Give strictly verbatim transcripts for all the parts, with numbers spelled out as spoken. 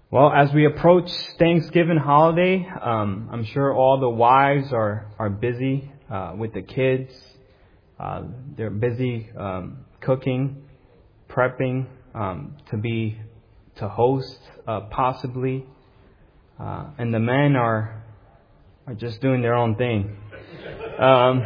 Well, as we approach Thanksgiving holiday, um, I'm sure all the wives are, are busy uh, with the kids. Uh, they're busy um, cooking, prepping um, to be to host uh, possibly, uh, and the men are are just doing their own thing. Um,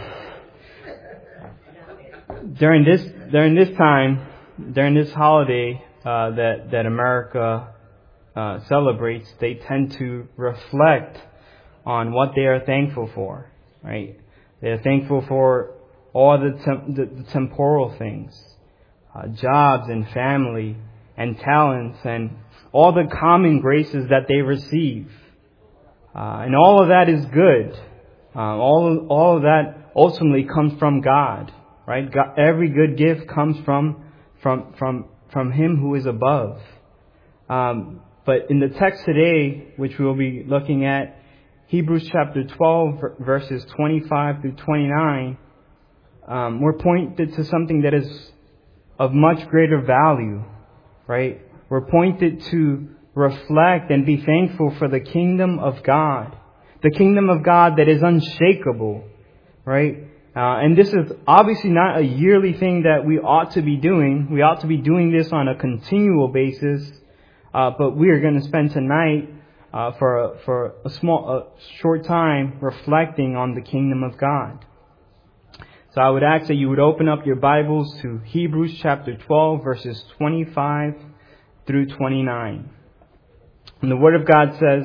during this during this time, during this holiday uh, that that America Uh, celebrates, they tend to reflect on what they are thankful for, right? They are thankful for all the, tem- the, the temporal things, uh, jobs and family and talents and all the common graces that they receive. Uh, and all of that is good. Uh, all, of, all of that ultimately comes from God, right? God, every good gift comes from, from, from, from Him who is above. Um, But in the text today, which we'll be looking at, Hebrews chapter twelve, verses twenty-five through twenty-nine, um, we're pointed to something that is of much greater value, right? We're pointed to reflect and be thankful for the kingdom of God, the kingdom of God that is unshakable, right? Uh, and this is obviously not a yearly thing that we ought to be doing. We ought to be doing this on a continual basis. Uh, but we are going to spend tonight uh, for a, for a small, a short time reflecting on the kingdom of God. So I would ask that you would open up your Bibles to Hebrews chapter twelve, verses twenty-five through twenty-nine. And the Word of God says,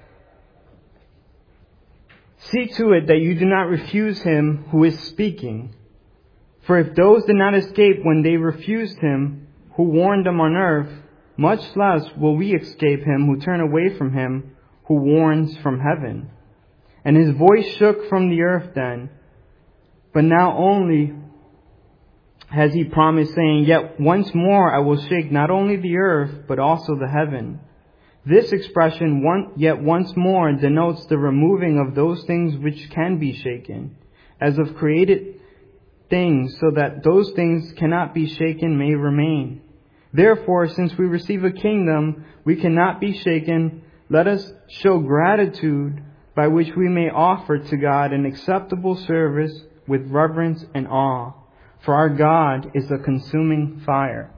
"See to it that you do not refuse him who is speaking. For if those did not escape when they refused him who warned them on earth, much less will we escape him who turn away from him who warns from heaven. And his voice shook from the earth then, but now only has he promised, saying, Yet once more I will shake not only the earth, but also the heaven. This expression, one, yet once more, denotes the removing of those things which can be shaken, as of created things, so that those things cannot be shaken may remain. Therefore, since we receive a kingdom we cannot be shaken, let us show gratitude by which we may offer to God an acceptable service with reverence and awe. For our God is a consuming fire."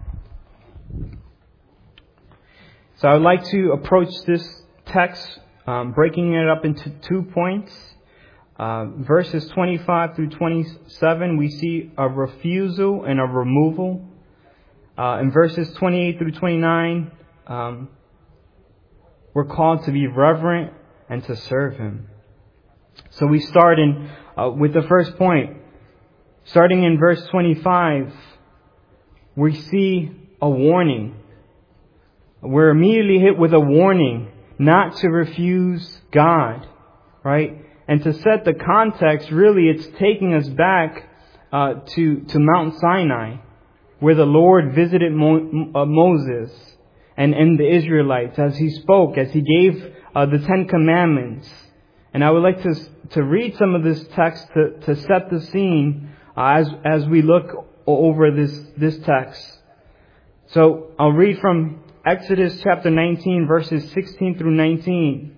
So I would like to approach this text, um, breaking it up into two points. Uh, verses twenty-five through twenty-seven, we see a refusal and a removal. Uh, in verses twenty-eight through twenty-nine, um, we're called to be reverent and to serve Him. So we start in uh, with the first point. Starting in verse twenty-five, we see a warning. We're immediately hit with a warning not to refuse God, right? And to set the context, really, it's taking us back uh, to to Mount Sinai, where the Lord visited Mo- uh, Moses and, and the Israelites as He spoke, as He gave uh, the Ten Commandments. And I would like to to read some of this text to, to set the scene uh, as as we look over this this text. So I'll read from Exodus chapter nineteen, verses sixteen through nineteen.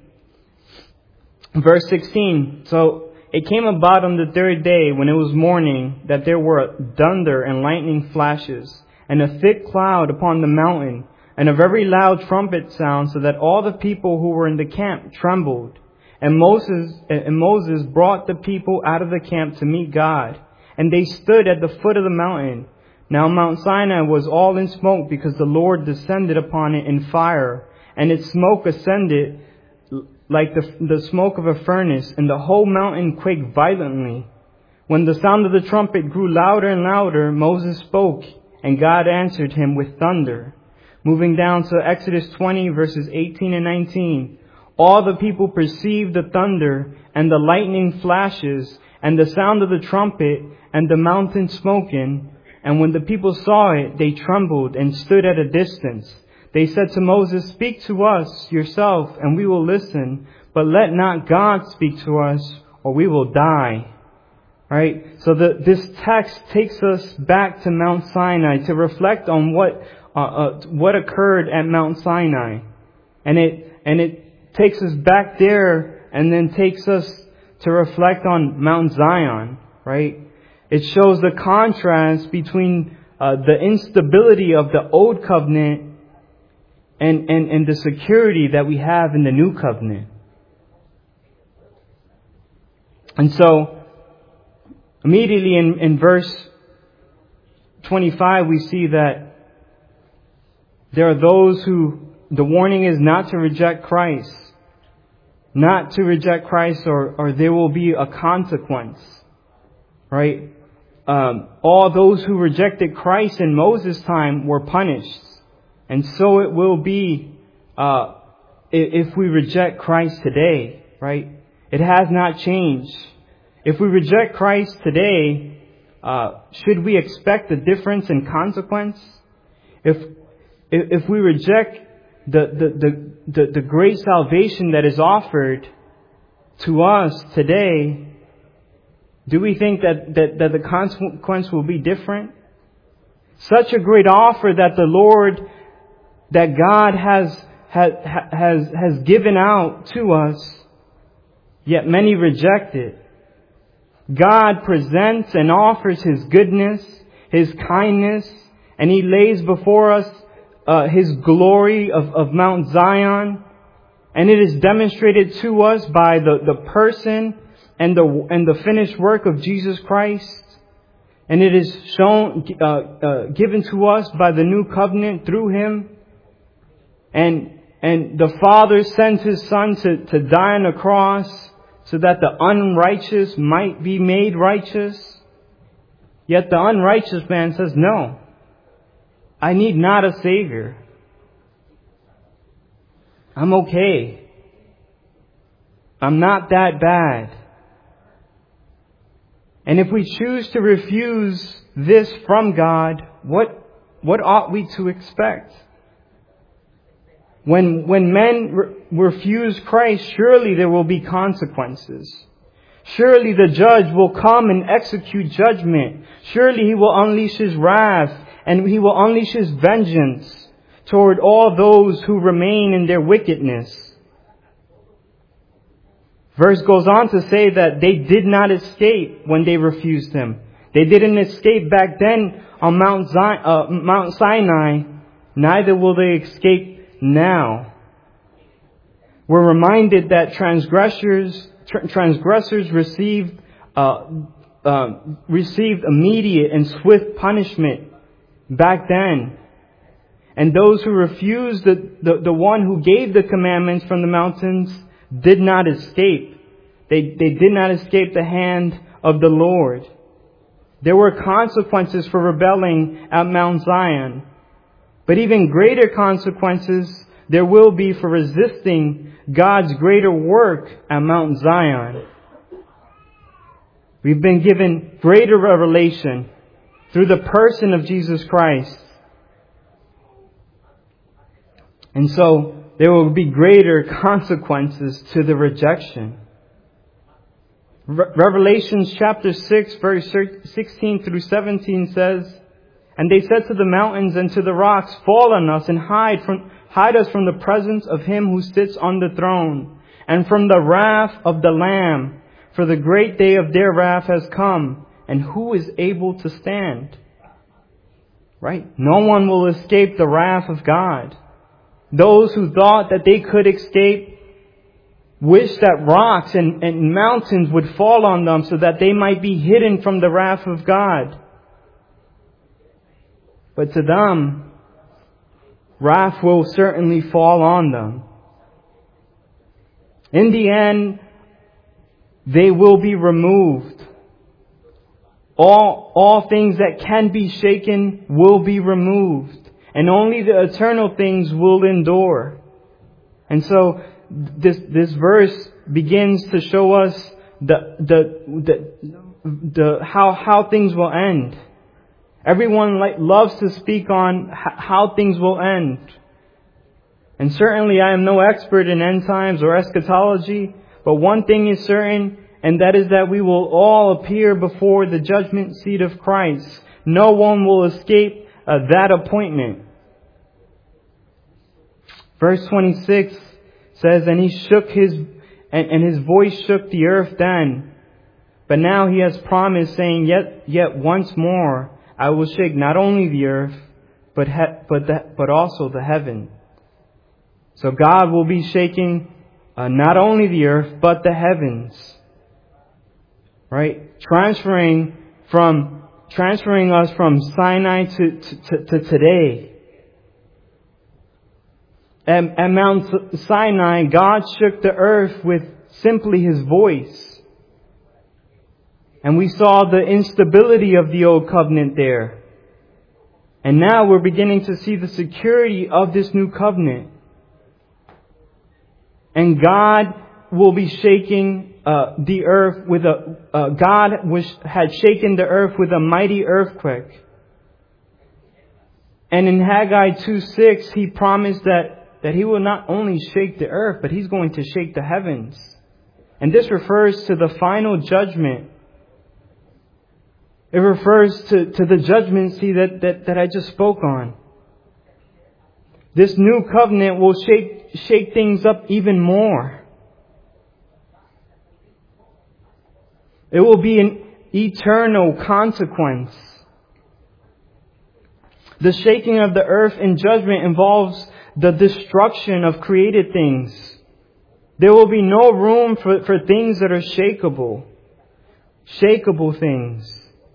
Verse sixteen. So it came about on the third day, when it was morning, that there were thunder and lightning flashes, and a thick cloud upon the mountain, and a very loud trumpet sound, so that all the people who were in the camp trembled. And Moses, and Moses brought the people out of the camp to meet God, and they stood at the foot of the mountain. Now Mount Sinai was all in smoke, because the Lord descended upon it in fire, and its smoke ascended like the, the smoke of a furnace, and the whole mountain quaked violently. When the sound of the trumpet grew louder and louder, Moses spoke, and God answered him with thunder. Moving down to Exodus twenty, verses eighteen and nineteen. All the people perceived the thunder, and the lightning flashes, and the sound of the trumpet, and the mountain smoking. And when the people saw it, they trembled and stood at a distance. They said to Moses, "Speak to us yourself, and we will listen. But let not God speak to us, or we will die." Right? So the, this text takes us back to Mount Sinai to reflect on what uh, uh, what occurred at Mount Sinai. And it, and it takes us back there and then takes us to reflect on Mount Zion, right? It shows the contrast between uh, the instability of the old covenant and, and, and the security that we have in the new covenant. And so, immediately in, in verse twenty-five, we see that there are those who, the warning is not to reject Christ. Not to reject Christ, or, or there will be a consequence. Right? Um, all those who rejected Christ in Moses' time were punished. And so it will be uh, if we reject Christ today. Right? It has not changed. If we reject Christ today, uh, should we expect a difference in consequence? If if we reject the the the the, the great salvation that is offered to us today, do we think that, that, that the consequence will be different? Such a great offer that the Lord, that God has has has has given out to us, yet many reject it. God presents and offers His goodness, His kindness, and He lays before us uh, His glory of, of Mount Zion. And it is demonstrated to us by the, the person and the and the finished work of Jesus Christ. And it is shown, uh, uh, given to us by the new covenant through Him. And and the Father sent His Son to, to die on the cross so that the unrighteous might be made righteous. Yet the unrighteous man says, no, I need not a Savior. I'm okay. I'm not that bad. And if we choose to refuse this from God, what what ought we to expect? When when men re- refuse Christ, surely there will be consequences. Surely the judge will come and execute judgment. Surely He will unleash His wrath and He will unleash His vengeance toward all those who remain in their wickedness. Verse goes on to say that they did not escape when they refused Him. They didn't escape back then on Mount, Zion, uh, Mount Sinai. Neither will they escape now. We're reminded that transgressors tr- transgressors received uh, uh, received immediate and swift punishment back then. And those who refused the, the, the one who gave the commandments from the mountains did not escape. They, they did not escape the hand of the Lord. There were consequences for rebelling at Mount Zion. But even greater consequences there will be for resisting God's greater work at Mount Zion. We've been given greater revelation through the person of Jesus Christ. And so there will be greater consequences to the rejection. Re- Revelations chapter six, verse sixteen through seventeen says, "And they said to the mountains and to the rocks, fall on us and hide from hide us from the presence of Him who sits on the throne, and from the wrath of the Lamb. For the great day of their wrath has come, and who is able to stand?" Right? No one will escape the wrath of God. Those who thought that they could escape wish that rocks and, and mountains would fall on them so that they might be hidden from the wrath of God. But to them, wrath will certainly fall on them. In the end, they will be removed. All, all things that can be shaken will be removed. And only the eternal things will endure. And so this this verse begins to show us the the the, the how how things will end. Everyone like loves to speak on how things will end. And certainly I am no expert in end times or eschatology, but one thing is certain, and that is that we will all appear before the judgment seat of Christ. No one will escape uh, that appointment. Verse twenty-six says, and he shook his, and, and his voice shook the earth then. But now he has promised, saying, yet, yet once more I will shake not only the earth, but, he, but, the, but also the heaven. So God will be shaking uh, not only the earth, but the heavens. Right? Transferring from, transferring us from Sinai to, to, to, to today. At, at Mount Sinai, God shook the earth with simply His voice. And we saw the instability of the old covenant there. And now we're beginning to see the security of this new covenant. And God will be shaking uh, the earth with a, uh, God was, had shaken the earth with a mighty earthquake. And in Haggai two six, He promised that that He will not only shake the earth, but He's going to shake the heavens. And this refers to the final judgment. It refers to, to the judgment, see, that, that, that I just spoke on. This new covenant will shake, shake things up even more. It will be an eternal consequence. The shaking of the earth in judgment involves the destruction of created things. There will be no room for, for things that are shakeable. Shakeable things.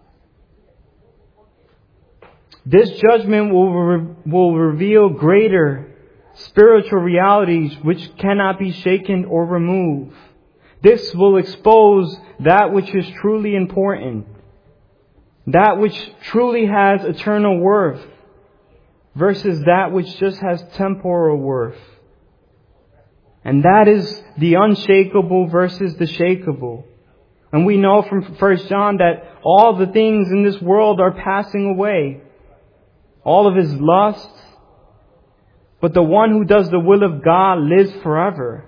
This judgment will, re- will reveal greater spiritual realities which cannot be shaken or removed. This will expose that which is truly important. That which truly has eternal worth. Versus that which just has temporal worth. And that is the unshakable versus the shakeable. And we know from First John that all the things in this world are passing away. All of his lust. But the one who does the will of God lives forever.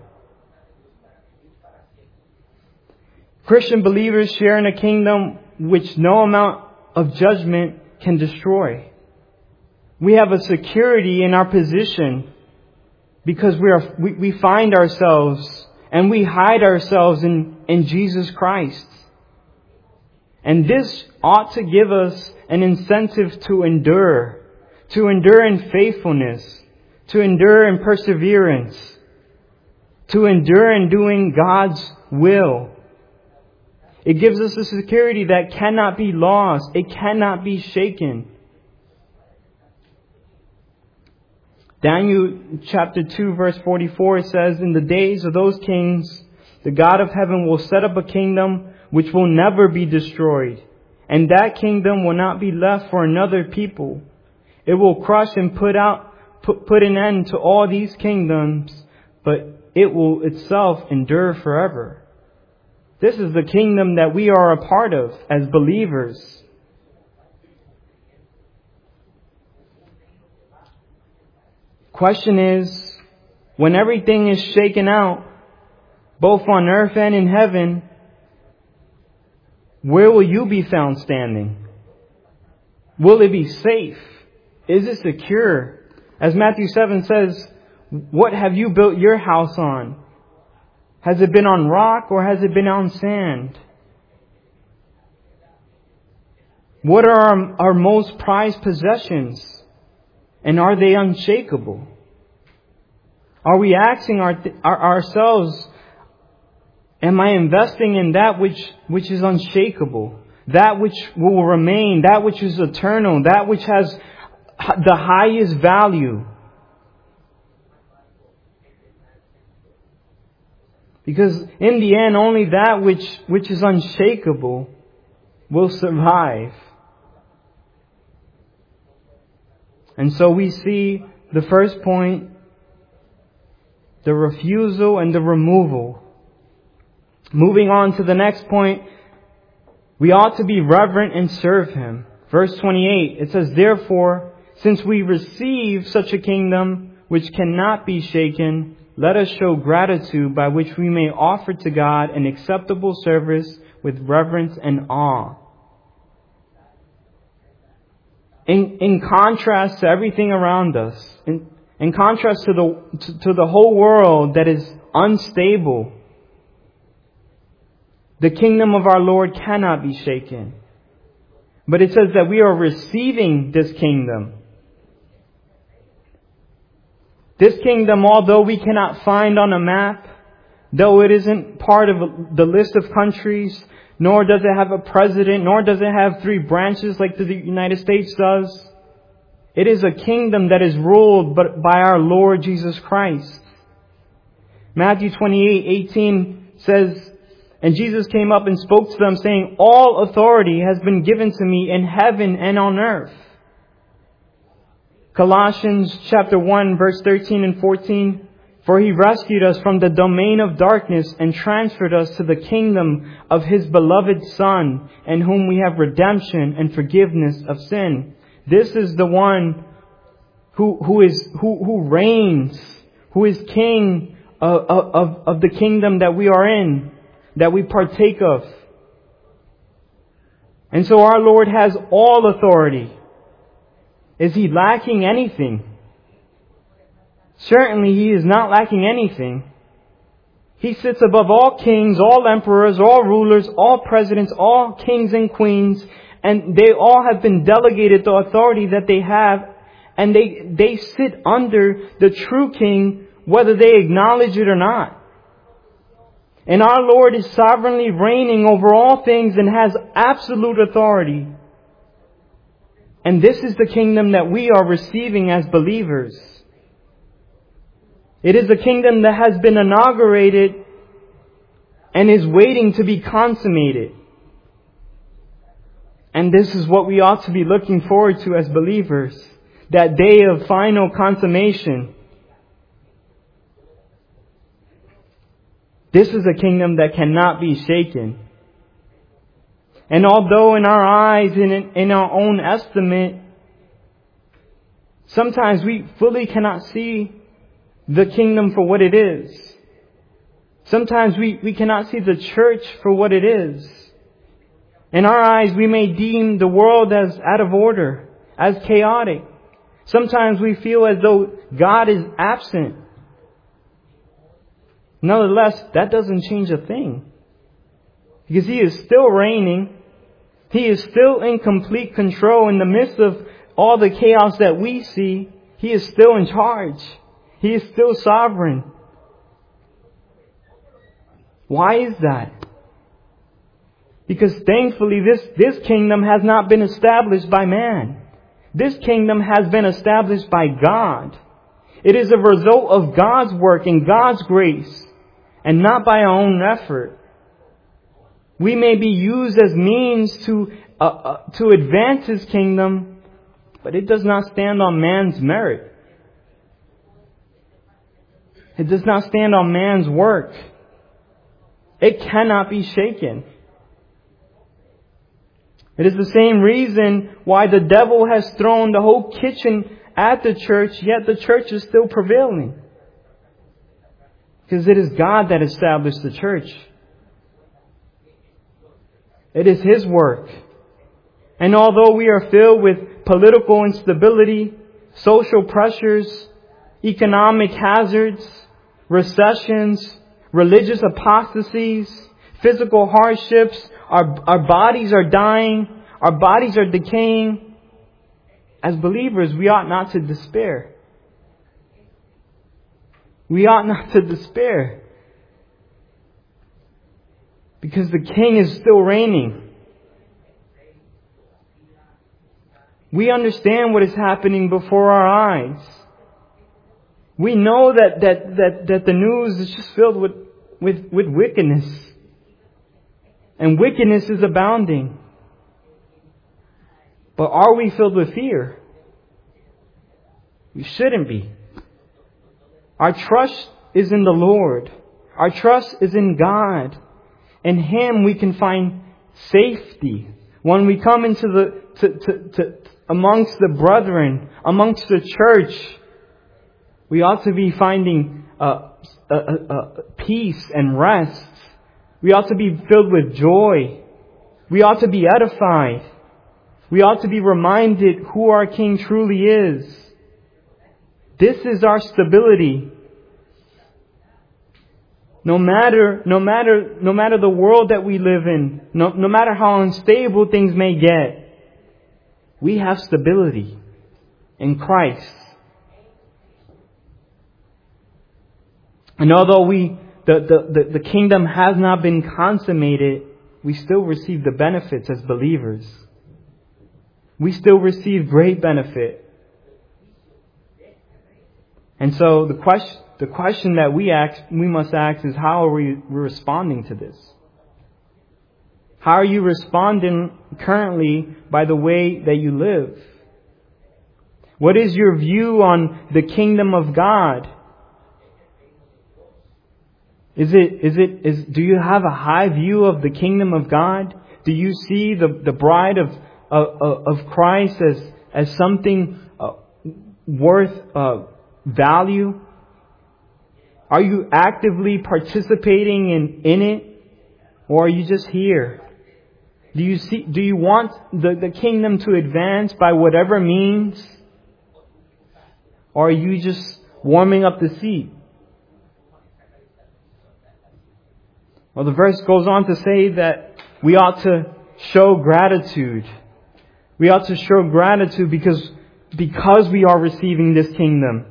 Christian believers share in a kingdom which no amount of judgment can destroy. We have a security in our position because we are we, we find ourselves and we hide ourselves in, in Jesus Christ. And this ought to give us an incentive to endure, to endure in faithfulness, to endure in perseverance, to endure in doing God's will. It gives us a security that cannot be lost. It cannot be shaken. Daniel chapter two verse forty-four says, in the days of those kings, the God of heaven will set up a kingdom which will never be destroyed. And that kingdom will not be left for another people. It will crush and put out, put, put an end to all these kingdoms, but it will itself endure forever. This is the kingdom that we are a part of as believers. Question is, when everything is shaken out, both on earth and in heaven, where will you be found standing? Will it be safe? Is it secure? As Matthew seven says, what have you built your house on? Has it been on rock or has it been on sand? What are our, our most prized possessions? And are they unshakable? Are we asking our, our, ourselves, am I investing in that which, which is unshakable? That which will remain, that which is eternal, that which has the highest value? Because in the end, only that which, which is unshakable will survive. And so we see the first point, the refusal and the removal. Moving on to the next point, we ought to be reverent and serve Him. Verse twenty-eight, it says, therefore, since we receive such a kingdom which cannot be shaken, let us show gratitude by which we may offer to God an acceptable service with reverence and awe. In, in contrast to everything around us, in, In contrast to the, to, to the whole world that is unstable, the kingdom of our Lord cannot be shaken. But it says that we are receiving this kingdom. This kingdom, although we cannot find on a map, though it isn't part of the list of countries, nor does it have a president, nor does it have three branches like the United States does, it is a kingdom that is ruled by our Lord Jesus Christ. Matthew twenty-eight eighteen says, "And Jesus came up and spoke to them, saying, All authority has been given to me in heaven and on earth." Colossians chapter one, verse thirteen and fourteen, "For He rescued us from the domain of darkness and transferred us to the kingdom of His beloved Son, in whom we have redemption and forgiveness of sin." This is the one who, who is, who, who reigns, who is King of, of, of the kingdom that we are in, that we partake of. And so our Lord has all authority. Is He lacking anything? Certainly He is not lacking anything. He sits above all kings, all emperors, all rulers, all presidents, all kings and queens, and they all have been delegated the authority that they have, and they, they sit under the true King, whether they acknowledge it or not. And our Lord is sovereignly reigning over all things and has absolute authority. And this is the kingdom that we are receiving as believers. It is a kingdom that has been inaugurated and is waiting to be consummated. And this is what we ought to be looking forward to as believers. That day of final consummation. This is a kingdom that cannot be shaken. And although in our eyes, in, in our own estimate, sometimes we fully cannot see the kingdom for what it is. Sometimes we, we cannot see the church for what it is. In our eyes, we may deem the world as out of order, as chaotic. Sometimes we feel as though God is absent. Nonetheless, that doesn't change a thing. Because He is still reigning. He is still in complete control in the midst of all the chaos that we see. He is still in charge. He is still sovereign. Why is that? Because thankfully this, this kingdom has not been established by man. This kingdom has been established by God. It is a result of God's work and God's grace, and not by our own effort. We may be used as means to uh, uh, to advance His kingdom, but it does not stand on man's merit. It does not stand on man's work. It cannot be shaken. It is the same reason why the devil has thrown the whole kitchen at the church, yet the church is still prevailing. Because it is God that established the church. It is His work. And although we are filled with political instability, social pressures, economic hazards, recessions, religious apostasies, physical hardships, our, our bodies are dying, our bodies are decaying, as believers, we ought not to despair. We ought not to despair. Because the King is still reigning. We understand what is happening before our eyes. We know that, that, that, that the news is just filled with, with, with wickedness. And wickedness is abounding. But are we filled with fear? We shouldn't be. Our trust is in the Lord. Our trust is in God. In Him we can find safety. When we come into the to, to, to amongst the brethren, amongst the church, we ought to be finding uh, uh, uh, peace and rest. We ought to be filled with joy. We ought to be edified. We ought to be reminded who our King truly is. This is our stability. No matter, no matter, no matter the world that we live in, no, no matter how unstable things may get, we have stability in Christ. And although we, the, the, the, the kingdom has not been consummated, we still receive the benefits as believers. We still receive great benefit. And so the question, the question that we ask, we must ask is, how are we responding to this? How are you responding currently by the way that you live? What is your view on the kingdom of God? Is it, is it, is, do you have a high view of the kingdom of God? Do you see the, the bride of, of, of Christ as, as something uh, worth uh, value? Are you actively participating in, in it? Or are you just here? Do you see, do you want the, the kingdom to advance by whatever means? Or are you just warming up the seat? Well, the verse goes on to say that we ought to show gratitude. We ought to show gratitude because, because we are receiving this kingdom.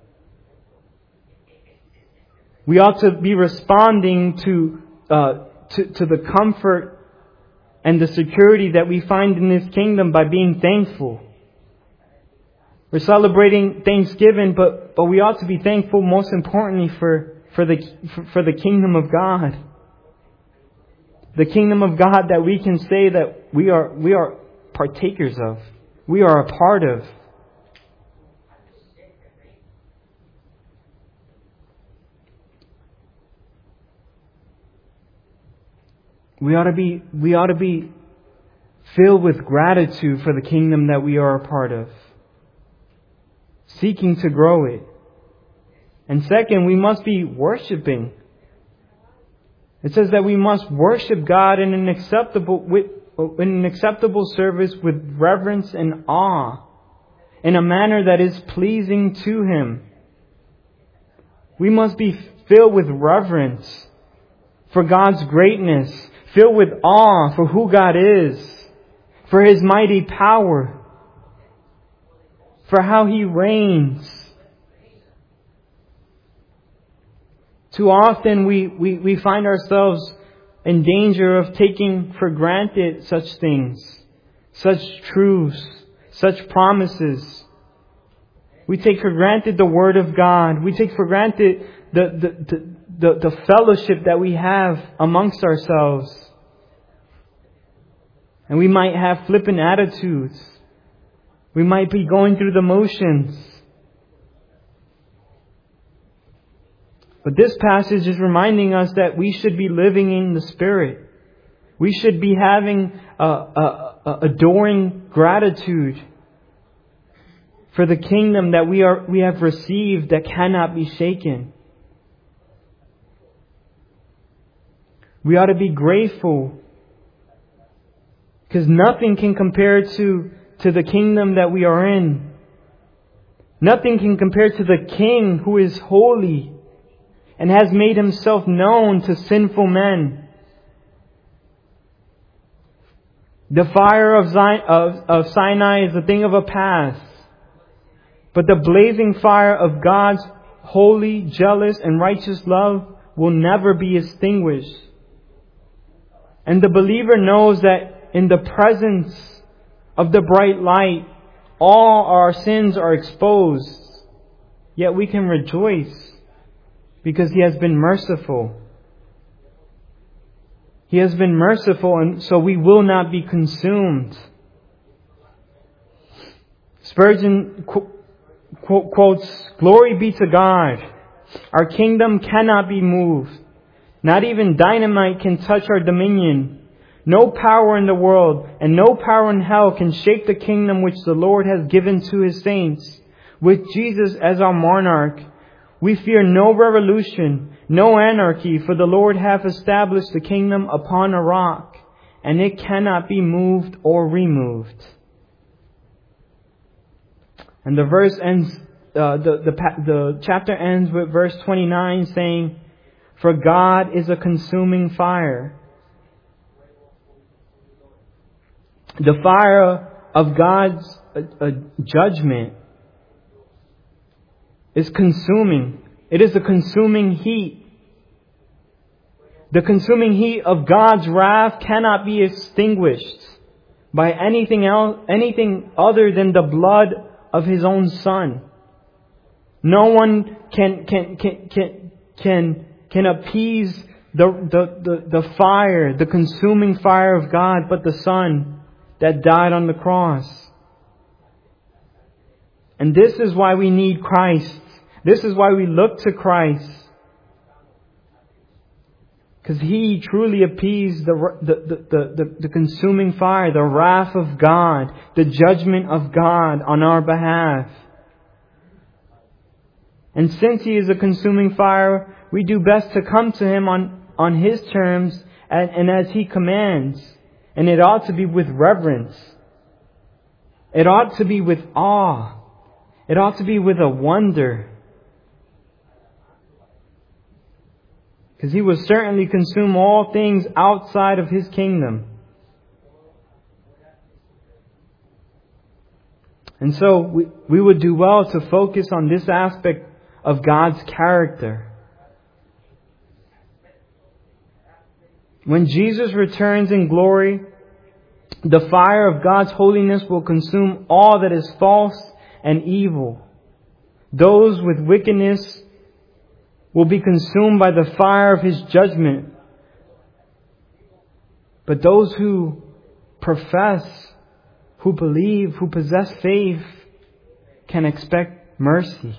We ought to be responding to, uh, to, to the comfort and the security that we find in this kingdom by being thankful. We're celebrating Thanksgiving, but, but we ought to be thankful most importantly for, for the, for, for the kingdom of God. The kingdom of God that we can say that we are, we are partakers of. We are a part of. We ought to be, we ought to be filled with gratitude for the kingdom that we are a part of. Seeking to grow it. And second, we must be worshiping. It says that we must worship God in an acceptable, with, in an acceptable service with reverence and awe, in a manner that is pleasing to Him. We must be filled with reverence for God's greatness, filled with awe for who God is, for His mighty power, for how He reigns. Too often we, we, we find ourselves in danger of taking for granted such things, such truths, such promises. We take for granted the Word of God. We take for granted the, the, the, the, the fellowship that we have amongst ourselves. And we might have flippant attitudes. We might be going through the motions. But this passage is reminding us that we should be living in the Spirit. We should be having a, a, a adoring gratitude for the kingdom that we are we have received that cannot be shaken. We ought to be grateful because nothing can compare to, to the kingdom that we are in. Nothing can compare to the King who is holy and has made Himself known to sinful men. The fire of, Zion, of, of Sinai is a thing of a past. But the blazing fire of God's holy, jealous, and righteous love will never be extinguished. And the believer knows that in the presence of the bright light, all our sins are exposed. Yet we can rejoice because He has been merciful. He has been merciful, and so we will not be consumed. Spurgeon qu- qu- quotes, "Glory be to God. Our kingdom cannot be moved. Not even dynamite can touch our dominion. No power in the world and no power in hell can shake the kingdom which the Lord has given to His saints. With Jesus as our monarch, we fear no revolution, no anarchy, for the Lord hath established the kingdom upon a rock, and it cannot be moved or removed." And the verse ends uh, the, the, the chapter ends with verse twenty-nine saying, "For God is a consuming fire." The fire of God's uh, uh, judgment is consuming. It is a consuming heat. The consuming heat of God's wrath cannot be extinguished by anything else, anything other than the blood of His own Son. No one can can can can can, can appease the, the, the, the fire, the consuming fire of God, but the Son that died on the cross. And this is why we need Christ. This is why we look to Christ. Because He truly appeased the, the, the, the, the consuming fire, the wrath of God, the judgment of God on our behalf. And since He is a consuming fire, we do best to come to Him on, on His terms and, and as He commands. And it ought to be with reverence. It ought to be with awe. It ought to be with a wonder. Because He will certainly consume all things outside of His kingdom. And so we, we would do well to focus on this aspect of God's character. When Jesus returns in glory, the fire of God's holiness will consume all that is false and evil. Those with wickedness will be consumed by the fire of His judgment. But those who profess, who believe, who possess faith, can expect mercy.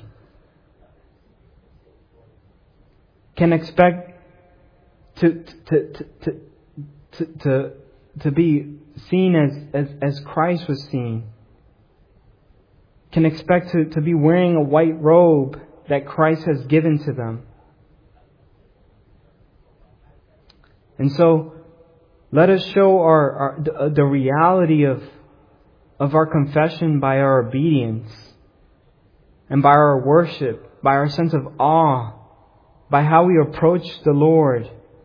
Can expect to to to to to, to, to be seen as, as, as Christ was seen. Can expect to, to be wearing a white robe that Christ has given to them. And so, let us show our, our the, the reality of of our confession by our obedience and by our worship, by our sense of awe, by how we approach the Lord.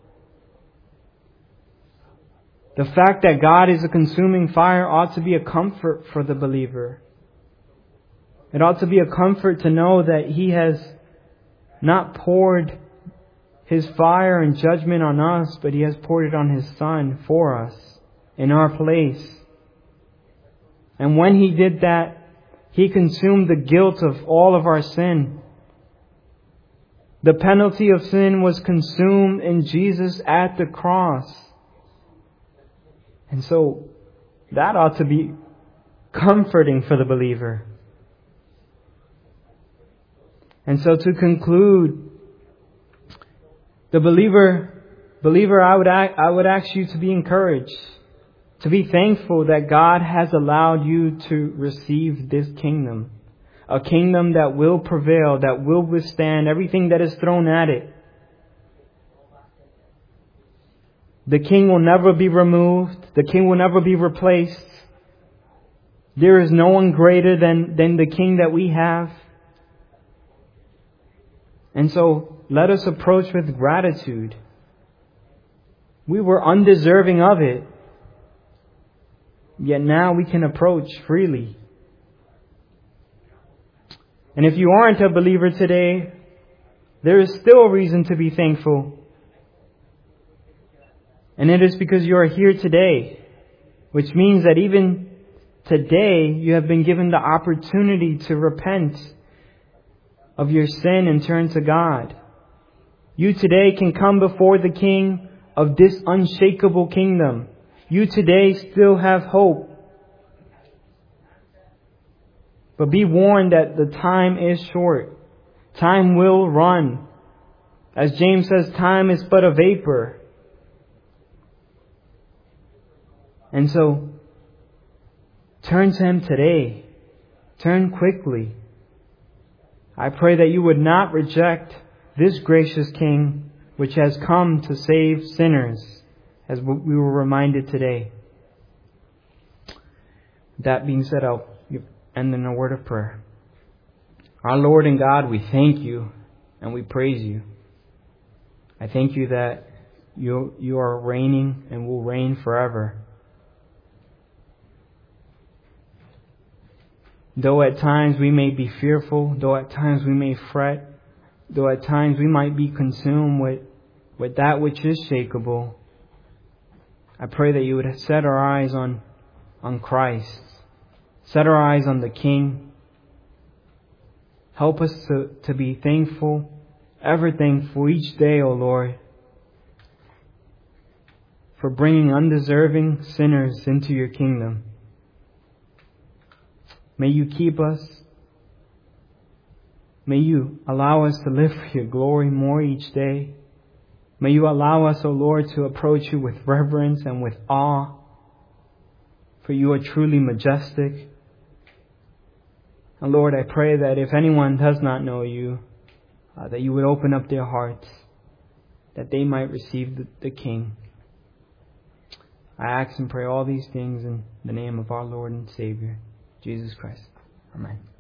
The fact that God is a consuming fire ought to be a comfort for the believer. It ought to be a comfort to know that He has not poured His fire and judgment on us, but He has poured it on His Son for us, in our place. And when He did that, He consumed the guilt of all of our sin. The penalty of sin was consumed in Jesus at the cross. And so, that ought to be comforting for the believer. And so to conclude, the believer, believer, I would, I would ask you to be encouraged, to be thankful that God has allowed you to receive this kingdom. A kingdom that will prevail, that will withstand everything that is thrown at it. The king will never be removed. The king will never be replaced. There is no one greater than, than the king that we have. And so, let us approach with gratitude. We were undeserving of it. Yet now we can approach freely. And if you aren't a believer today, there is still a reason to be thankful. And it is because you are here today, which means that even today you have been given the opportunity to repent of your sin and turn to God. You today can come before the King of this unshakable kingdom. You today still have hope. But be warned that the time is short. Time will run. As James says, time is but a vapor. And so, turn to Him today. Turn quickly. I pray that you would not reject this gracious King, which has come to save sinners, as we were reminded today. That being said, I'll end in a word of prayer. Our Lord and God, we thank you and we praise you. I thank you that you, you are reigning and will reign forever. Though at times we may be fearful, though at times we may fret, though at times we might be consumed with, with that which is shakeable, I pray that you would set our eyes on, on Christ. Set our eyes on the King. Help us to, to be thankful, ever thankful each day, O Lord, for bringing undeserving sinners into your kingdom. May you keep us. May you allow us to live for your glory more each day. May you allow us, O Lord, to approach you with reverence and with awe, for you are truly majestic. And Lord, I pray that if anyone does not know you, uh, that you would open up their hearts, that they might receive the, the King. I ask and pray all these things in the name of our Lord and Savior, Jesus Christ. Amen.